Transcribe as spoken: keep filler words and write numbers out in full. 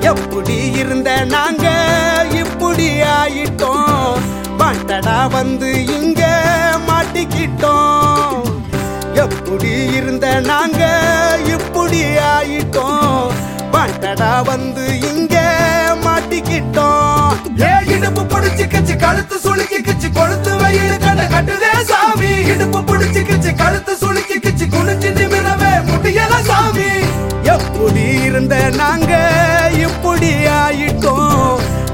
எப்படி இருந்த நாங்க இப்படி ஆயிட்டோம், பாட்டடா வந்து இங்க மாட்டிக்கிட்டோம். எப்படி இருந்த நாங்க இப்படி ஆயிட்டோம், பாட்டடா வந்து இங்க மாட்டிக்கிட்டோம். ஏ இடுப்பு பிடிச்சு கச்சு கழுத்து சுளுக்கி கச்சு கொழுத்து வயிறு கண்ண கட்டுதே சாமி. இடுப்பு பிடிச்சு